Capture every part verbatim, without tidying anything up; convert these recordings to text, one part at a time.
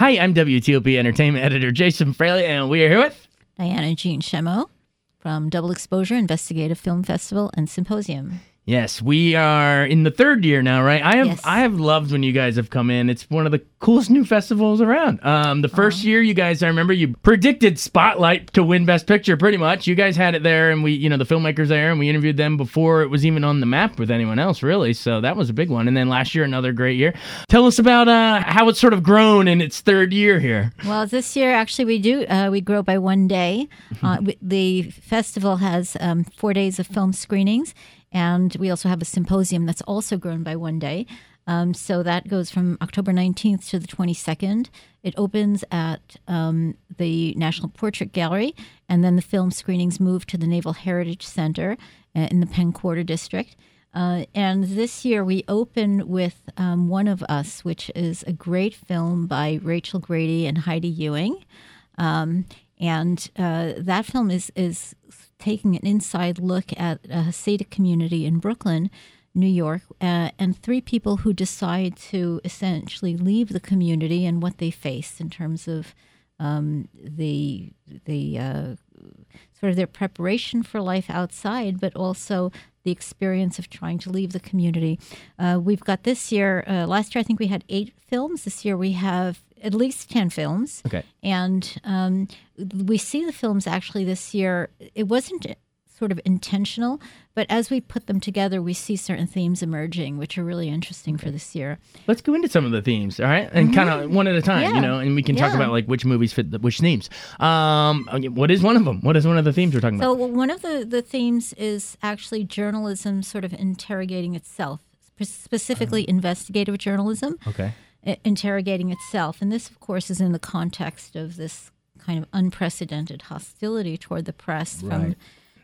Hi, I'm W T O P Entertainment Editor Jason Fraley, and we are here with Diana Jean Shemo from Double Exposure Investigative Film Festival and Symposium. Yes, we are in the third year now, right? I have Yes. I have loved when you guys have come in. It's one of the coolest new festivals around. Um, the first Aww. year, you guys, I remember you predicted Spotlight to win Best Picture, pretty much. You guys had it there, and we, you know, the filmmakers there, and we interviewed them before it was even on the map with anyone else, really. So that was a big one. And then last year, another great year. Tell us about uh, how it's sort of grown in its third year here. Well, this year, actually, we do. Uh, we grow by one day. Uh, we, the festival has um, four days of film screenings. And we also have a symposium that's also grown by one day. Um, so that goes from October nineteenth to the twenty-second. It opens at um, the National Portrait Gallery, and then the film screenings move to the Naval Heritage Center uh, in the Penn Quarter District. Uh, and this year we open with um, One of Us, which is a great film by Rachel Grady and Heidi Ewing. Um, and uh, that film is is taking an inside look at a Hasidic community in Brooklyn, New York, uh, and three people who decide to essentially leave the community and what they face in terms of um, the the uh, sort of their preparation for life outside, but also the experience of trying to leave the community. Uh, we've got this year, uh, last year I think we had eight films. This year we have at least ten films. Okay. And um, we see the films actually this year. It wasn't sort of intentional, but as we put them together, we see certain themes emerging, which are really interesting okay. for this year. Let's go into some of the themes, all right? And mm-hmm. kind of one at a time, yeah. you know, and we can yeah. talk about like which movies fit the, which themes. Um, what is one of them? What is one of the themes we're talking so about? So one of the, the themes is actually journalism sort of interrogating itself, specifically uh, investigative journalism. Okay. Interrogating itself. And this, of course, is in the context of this kind of unprecedented hostility toward the press right. from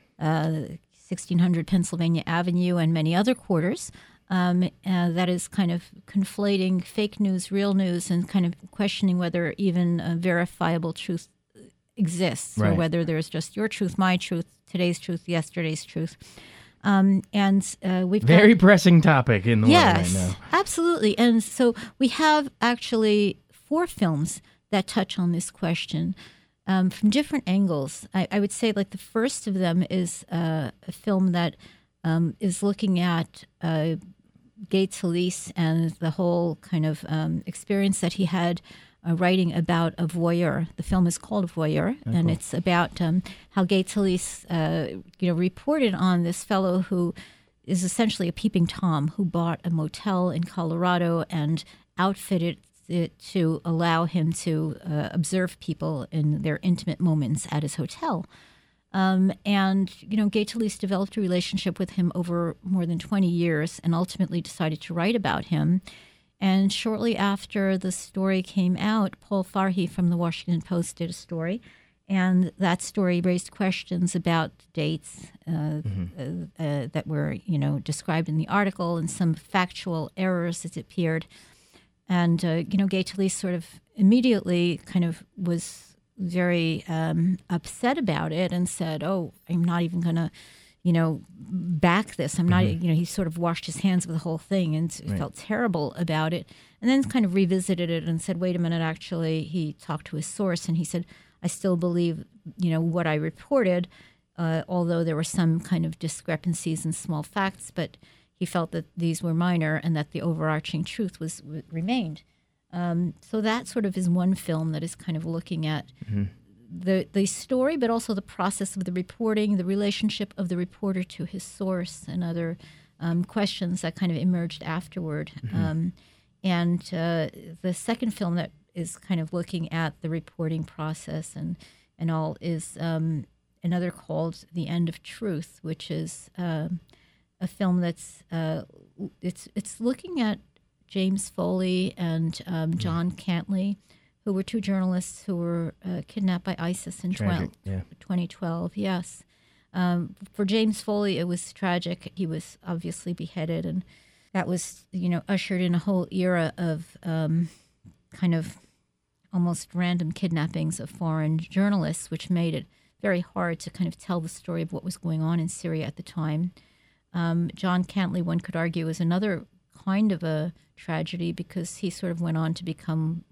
uh, sixteen hundred Pennsylvania Avenue and many other quarters. Um, uh, that is kind of conflating fake news, real news, and kind of questioning whether even a verifiable truth exists right. or whether there's just your truth, my truth, today's truth, yesterday's truth. Um, and uh, we've very got, pressing topic in the yes, world right now. Absolutely. And so we have actually four films that touch on this question um, from different angles. I, I would say, like the first of them is uh, a film that um, is looking at uh, Gay Talese and the whole kind of um, experience that he had. Uh, writing about a voyeur. The film is called Voyeur, oh, and cool. it's about um, how Gay Talese, uh, you know, reported on this fellow who is essentially a peeping Tom who bought a motel in Colorado and outfitted it to allow him to uh, observe people in their intimate moments at his hotel. Um, and, you know, Gay Talese developed a relationship with him over more than twenty years and ultimately decided to write about him. And shortly after the story came out, Paul Farhi from the Washington Post did a story, and that story raised questions about dates uh, mm-hmm. uh, uh, that were, you know, described in the article and some factual errors as it appeared. And, uh, you know, Gay Talese sort of immediately kind of was very um, upset about it and said, oh, I'm not even going to, you know, back this. I'm not, mm-hmm. you know, he sort of washed his hands of the whole thing and right. felt terrible about it. And then kind of revisited it and said, wait a minute, actually, he talked to his source and he said, I still believe, you know, what I reported, uh, although there were some kind of discrepancies in small facts, but he felt that these were minor and that the overarching truth was w- remained. Um, so that sort of is one film that is kind of looking at mm-hmm. the the story, but also the process of the reporting, the relationship of the reporter to his source, and other um, questions that kind of emerged afterward. Mm-hmm. Um, and uh, the second film that is kind of looking at the reporting process and and all is um, another called The End of Truth, which is uh, a film that's uh, it's it's looking at James Foley and um, John Cantley, who were two journalists who were uh, kidnapped by ISIS in tragic, twelve, yeah. twenty twelve. Yes. Um, for James Foley, it was tragic. He was obviously beheaded, and that was, you know, ushered in a whole era of um, kind of almost random kidnappings of foreign journalists, which made it very hard to kind of tell the story of what was going on in Syria at the time. Um, John Cantley, one could argue, is another kind of a tragedy because he sort of went on to become like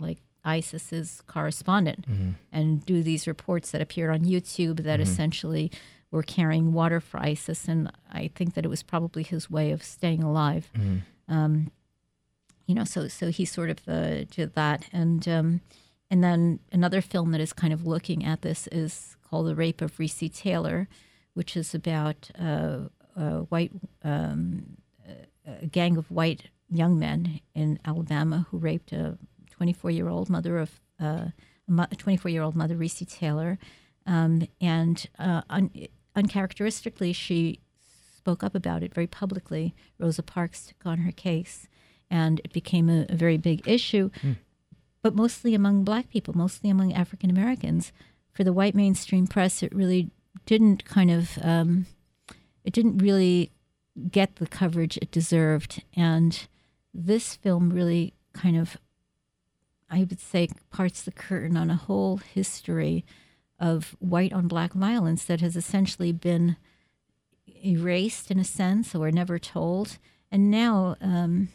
ISIS's correspondent Mm-hmm. and do these reports that appeared on YouTube that Mm-hmm. essentially were carrying water for ISIS. And I think that it was probably his way of staying alive. Mm-hmm. Um, you know, so so he sort of uh, did that. And um, and then another film that is kind of looking at this is called The Rape of Recy Taylor, which is about uh, a white um, a gang of white young men in Alabama who raped a twenty-four-year-old mother of uh, a twenty-four-year-old mother, Recy Taylor, um, and uh, un- uncharacteristically, she spoke up about it very publicly. Rosa Parks took on her case, and it became a, a very big issue, mm. but mostly among Black people, mostly among African Americans. For the white mainstream press, it really didn't kind of, um, it didn't really get the coverage it deserved. And this film really kind of, I would say, parts the curtain on a whole history of white on Black violence that has essentially been erased in a sense or never told. And now um,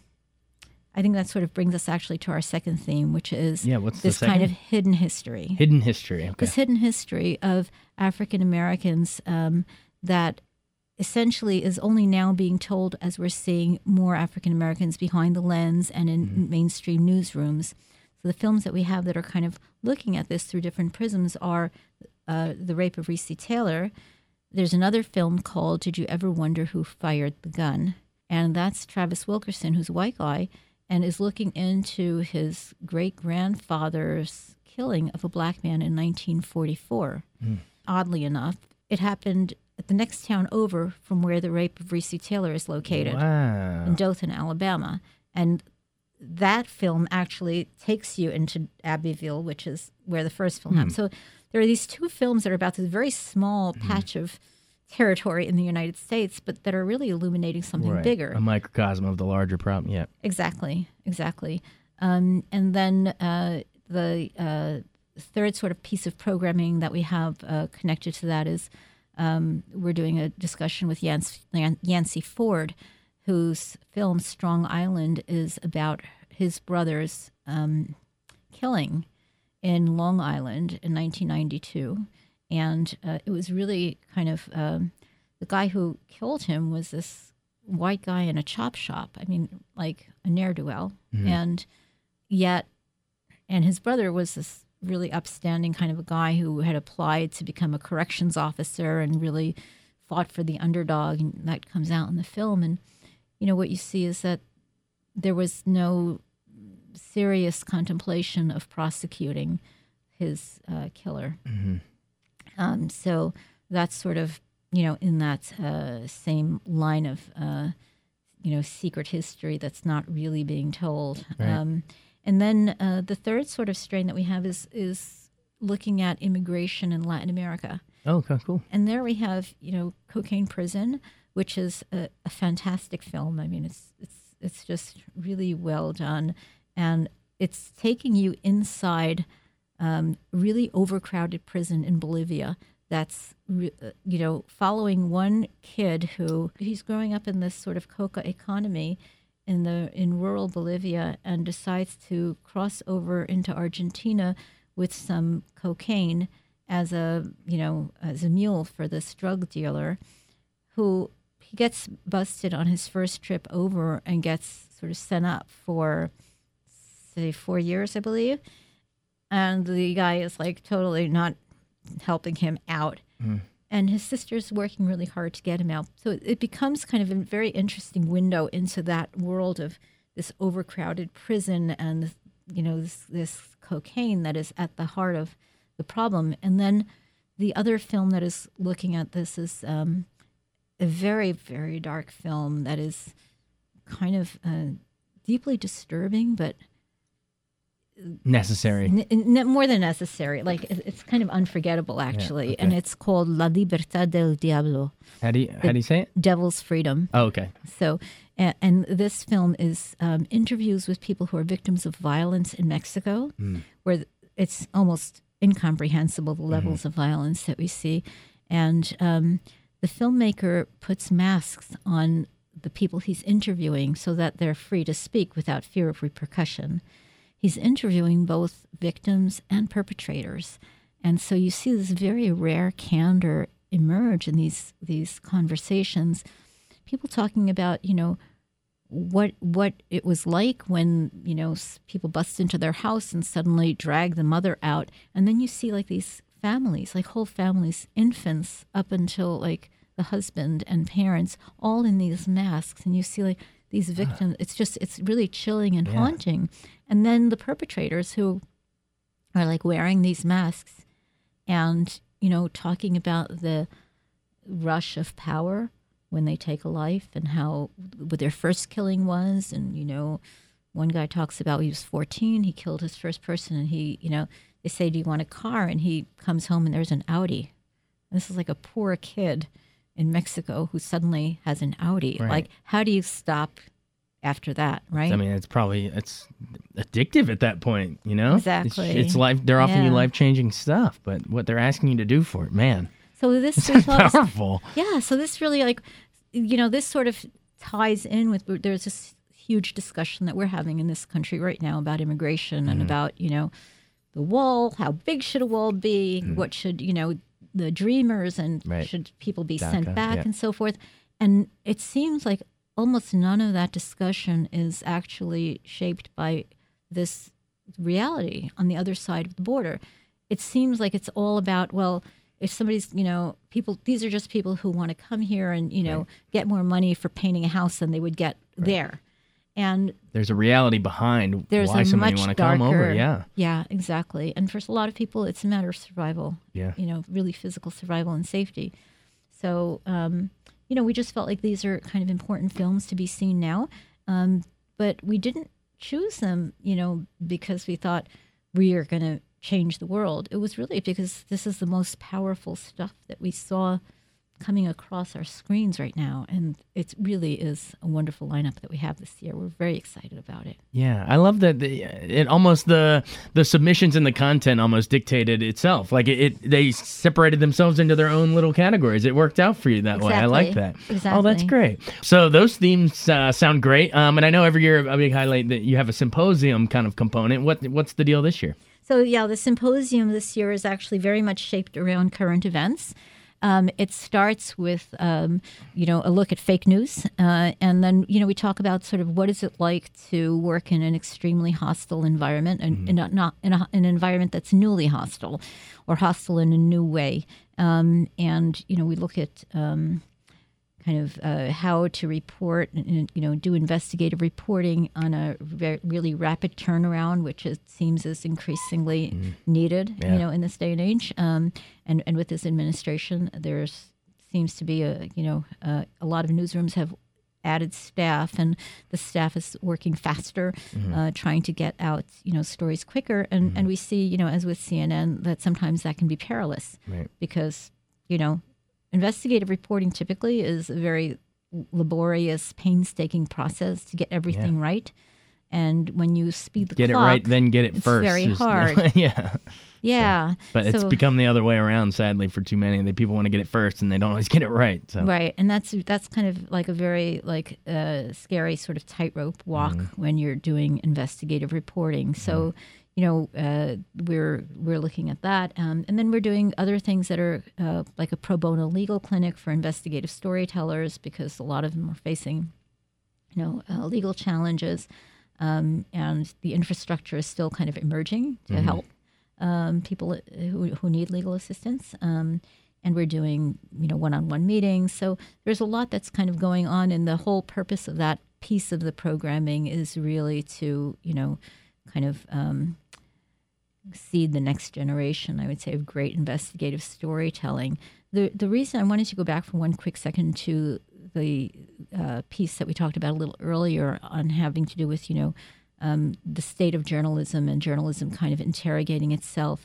I think that sort of brings us actually to our second theme, which is yeah, what's this the kind second? of hidden history. Hidden history, okay. This hidden history of African Americans um, that essentially is only now being told as we're seeing more African Americans behind the lens and in mm-hmm. mainstream newsrooms. So the films that we have that are kind of looking at this through different prisms are uh, The Rape of Recy Taylor. There's another film called Did You Ever Wonder Who Fired the Gun? And that's Travis Wilkerson, who's a white guy, and is looking into his great-grandfather's killing of a Black man in nineteen forty-four. Mm. Oddly enough, it happened at the next town over from where The Rape of Recy Taylor is located, wow. in Dothan, Alabama. And that film actually takes you into Abbeville, which is where the first film mm. happened. So there are these two films that are about this very small mm. patch of territory in the United States, but that are really illuminating something right. bigger. A microcosm of the larger problem, yeah. Exactly, exactly. Um, and then uh, the uh, third sort of piece of programming that we have uh, connected to that is um, we're doing a discussion with Yancey, Yancey Ford, whose film Strong Island is about his brother's um, killing in Long Island in nineteen ninety-two. And uh, it was really kind of, um, the guy who killed him was this white guy in a chop shop. I mean, like a ne'er-do-well. Mm-hmm. And yet, and his brother was this really upstanding kind of a guy who had applied to become a corrections officer and really fought for the underdog. And that comes out in the film. And, you know, what you see is that there was no serious contemplation of prosecuting his uh, killer. Mm-hmm. Um, so that's sort of, you know, in that uh, same line of, uh, you know, secret history that's not really being told. Right. Um, and then uh, the third sort of strain that we have is is looking at immigration in Latin America. Oh, okay, cool. And there we have, you know, Cocaine Prison, which is a, a fantastic film. I mean, it's it's it's just really well done, and it's taking you inside Um, really overcrowded prison in Bolivia that's, re- you know, following one kid who, he's growing up in this sort of coca economy in the in rural Bolivia and decides to cross over into Argentina with some cocaine as a, you know, as a mule for this drug dealer who he gets busted on his first trip over and gets sort of sent up for, say, four years, I believe. And the guy is like totally not helping him out. Mm. And his sister's working really hard to get him out. So it, it becomes kind of a very interesting window into that world of this overcrowded prison and, you know, this, this cocaine that is at the heart of the problem. And then the other film that is looking at this is um, a very, very dark film that is kind of uh, deeply disturbing, but necessary. N- n- more than necessary. Like, it's kind of unforgettable, actually. Yeah, okay. And it's called La Libertad del Diablo. How do you, how do you say it? Devil's Freedom. Oh, okay. So, and, and this film is um, interviews with people who are victims of violence in Mexico, mm. where it's almost incomprehensible, the levels mm-hmm. of violence that we see. And um, the filmmaker puts masks on the people he's interviewing so that they're free to speak without fear of repercussion. he's interviewing both victims and perpetrators. And so you see this very rare candor emerge in these these conversations. People talking about, you know, what what it was like when, you know, people bust into their house and suddenly drag the mother out. And then you see like these families, like whole families, infants up until like the husband and parents, all in these masks. And you see like these victims. It's just, it's really chilling and Yeah. haunting. And then the perpetrators who are like wearing these masks and, you know, talking about the rush of power when they take a life and how what their first killing was. And, you know, one guy talks about he was fourteen, he killed his first person, and he, you know, they say, do you want a car? And he comes home and there's an Audi. And this is like a poor kid in Mexico who suddenly has an Audi. Right. Like, how do you stop after that, right? I mean, it's probably it's addictive at that point, you know? Exactly. It's, it's life. They're offering you Yeah. life-changing stuff, but what they're asking you to do for it, man, So this it's there's a lot of- powerful. Yeah, so this really like, you know, this sort of ties in with, there's this huge discussion that we're having in this country right now about immigration and about, you know, the wall, how big should a wall be, what should, you know, the dreamers and Right. should people be DACA, sent back yeah. and so forth. And it seems like almost none of that discussion is actually shaped by this reality on the other side of the border. It seems like it's all about, well, if somebody's, you know, people, these are just people who want to come here and, you know, Right. get more money for painting a house than they would get there. And There's a reality behind there's why a somebody much want to darker, come over. Yeah, yeah, exactly. And for a lot of people, it's a matter of survival. Yeah. You know, really physical survival and safety. So, um, you know, we just felt like these are kind of important films to be seen now. Um, but we didn't choose them, you know, because we thought we are going to change the world. It was really because this is the most powerful stuff that we saw coming across our screens right now. And it really is a wonderful lineup that we have this year. We're very excited about it. yeah. I love that the, it almost the the submissions and the content almost dictated itself. Like it, it, they separated themselves into their own little categories. It worked out for you that way. I like that. Exactly. Oh, that's great. So those themes uh, sound great. Um, and I know every year a big highlight that you have a symposium kind of component. What what's the deal this year? So, yeah, the symposium this year is actually very much shaped around current events. Um, it starts with, um, you know, a look at fake news. Uh, and then, you know, we talk about sort of what is it like to work in an extremely hostile environment and in, a, not in a, an environment that's newly hostile or hostile in a new way. Um, and, you know, we look at um, kind of uh, how to report, and, you know, do investigative reporting on a re- really rapid turnaround, which it seems is increasingly needed, Yeah. you know, in this day and age. Um, and, and with this administration, there's seems to be a, you know, uh, a lot of newsrooms have added staff, and the staff is working faster, uh, trying to get out, you know, stories quicker. And, and we see, you know, as with C N N, that sometimes that can be perilous Right. because, you know, investigative reporting typically is a very laborious, painstaking process to get everything right. And when you speed the Get clock, it right, then get it it's first. very is- hard. yeah. yeah. But it's So- become the other way around, sadly, for too many. The people want to get it first, and they don't always get it right. So Right, and that's that's kind of like a very like uh, scary sort of tightrope walk Mm-hmm. when you're doing investigative reporting. So, you know, uh, we're we're looking at that, um, and then we're doing other things that are uh, like a pro bono legal clinic for investigative storytellers because a lot of them are facing, you know, uh, legal challenges, um, and the infrastructure is still kind of emerging to help um, people who, who need legal assistance. Um, and we're doing, you know, one-on-one meetings. So there's a lot that's kind of going on, and the whole purpose of that piece of the programming is really to, you know, kind of um, seed the next generation, I would say, of great investigative storytelling. The the reason I wanted to go back for one quick second to the uh, piece that we talked about a little earlier on having to do with, you know, um, the state of journalism and journalism kind of interrogating itself.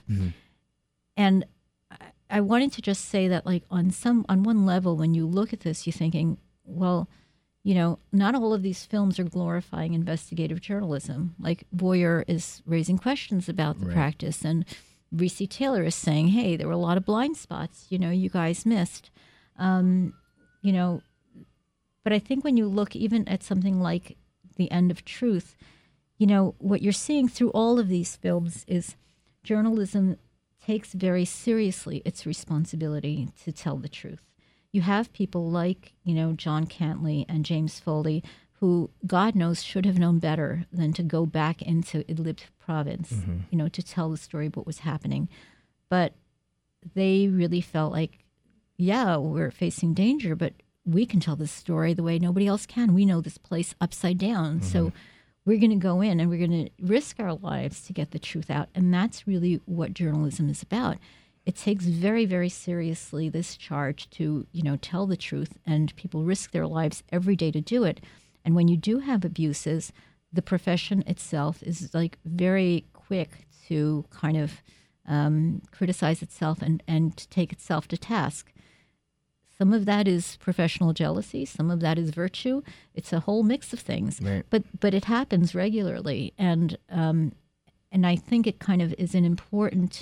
And I- I wanted to just say that, like, on some on one level, when you look at this, you're thinking, well, you know, not all of these films are glorifying investigative journalism. Like, Boyer is raising questions about the Right. practice, and Reese Taylor is saying, hey, there were a lot of blind spots, you know, you guys missed. Um, you know, but I think when you look even at something like The End of Truth, you know, what you're seeing through all of these films is journalism takes very seriously its responsibility to tell the truth. You have people like, you know, John Cantley and James Foley, who God knows should have known better than to go back into Idlib province, mm-hmm. you know, to tell the story of what was happening. But they really felt like, yeah, we're facing danger, but we can tell this story the way nobody else can. We know this place upside down. Mm-hmm. So we're going to go in and we're going to risk our lives to get the truth out. And that's really what journalism is about. It takes very, very seriously this charge to, you know, tell the truth, and people risk their lives every day to do it. And when you do have abuses, the profession itself is like very quick to kind of um, criticize itself and, and take itself to task. Some of that is professional jealousy. Some of that is virtue. It's a whole mix of things. Right. But but it happens regularly, and um, and I think it kind of is an important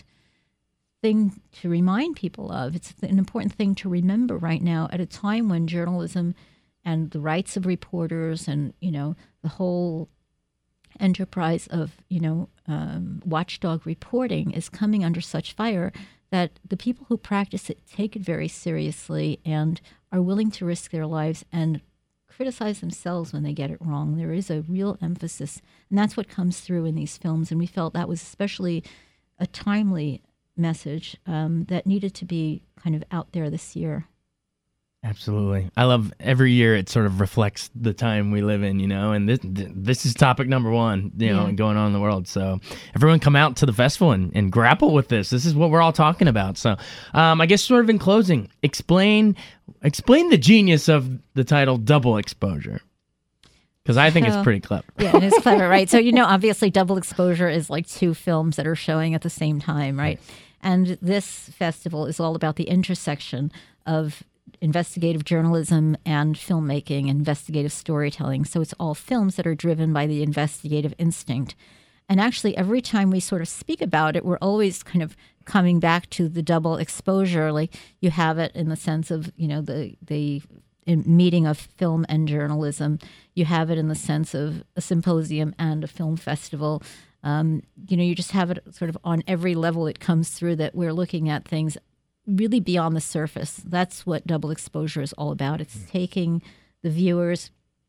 thing to remind people of. It's an important thing to remember right now at a time when journalism and the rights of reporters and, you know, the whole enterprise of, you know, um, watchdog reporting is coming under such fire, that the people who practice it take it very seriously and are willing to risk their lives and criticize themselves when they get it wrong. There is a real emphasis, and that's what comes through in these films. And we felt that was especially a timely message um, that needed to be kind of out there this year. Absolutely. I love every year it sort of reflects the time we live in, you know, and this this is topic number one, you know, Yeah. going on in the world. So everyone come out to the festival and, and grapple with this. This is what we're all talking about. So um, I guess sort of in closing, explain explain the genius of the title Double Exposure. Because I think So- it's pretty clever. Yeah, it is clever, right? So, you know, obviously Double Exposure is like two films that are showing at the same time, right? And this festival is all about the intersection of investigative journalism and filmmaking, investigative storytelling. So it's all films that are driven by the investigative instinct. And actually, every time we sort of speak about it, we're always kind of coming back to the double exposure. Like you have it in the sense of, you know, the the in meeting of film and journalism. You have it in the sense of a symposium and a film festival. Um, you know, you just have it sort of on every level it comes through, that we're looking at things really beyond the surface. That's what double exposure is all about. It's taking the viewers,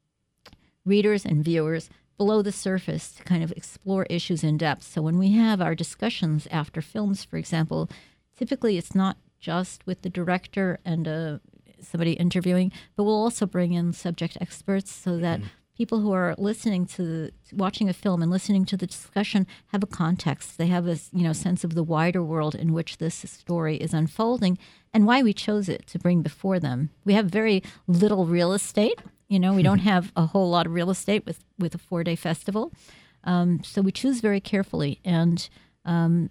readers and viewers below the surface to kind of explore issues in depth. So when we have our discussions after films, for example, typically it's not just with the director and uh, somebody interviewing, but we'll also bring in subject experts so that mm-hmm. people who are listening to the, watching a film and listening to the discussion have a context. They have a, you know, sense of the wider world in which this story is unfolding and why we chose it to bring before them. We have very little real estate. You know, we don't have a whole lot of real estate with, with a four-day festival. Um, so we choose very carefully. And um,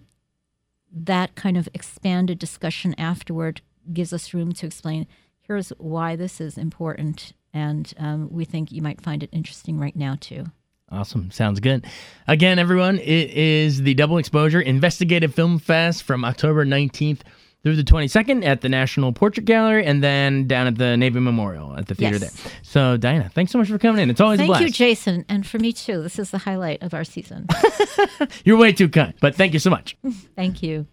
that kind of expanded discussion afterward gives us room to explain, here's why this is important. And um, we think you might find it interesting right now, too. Awesome. Sounds good. Again, everyone, it is the Double Exposure Investigative Film Fest from October nineteenth through the twenty-second at the National Portrait Gallery, and then down at the Navy Memorial at the theater Yes. there. So, Diana, thanks so much for coming in. It's always a Thank blast. you, Jason. And for me, too. This is the highlight of our season. You're way too kind, but thank you so much. Thank you.